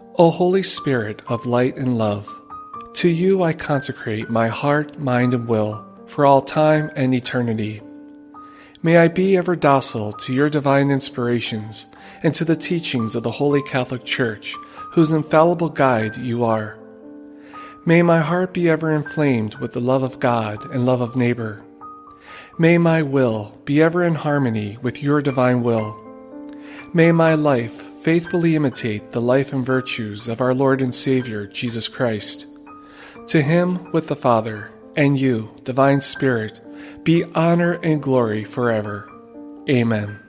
O Holy Spirit of light and love, to you I consecrate my heart, mind, and will for all time and eternity. May I be ever docile to your divine inspirations and to the teachings of the Holy Catholic Church, whose infallible guide you are. May my heart be ever inflamed with the love of God and love of neighbor. May my will be ever in harmony with your divine will. May my life faithfully imitate the life and virtues of our Lord and Savior, Jesus Christ. To him, with the Father, and you, divine Spirit, be honor and glory forever. Amen.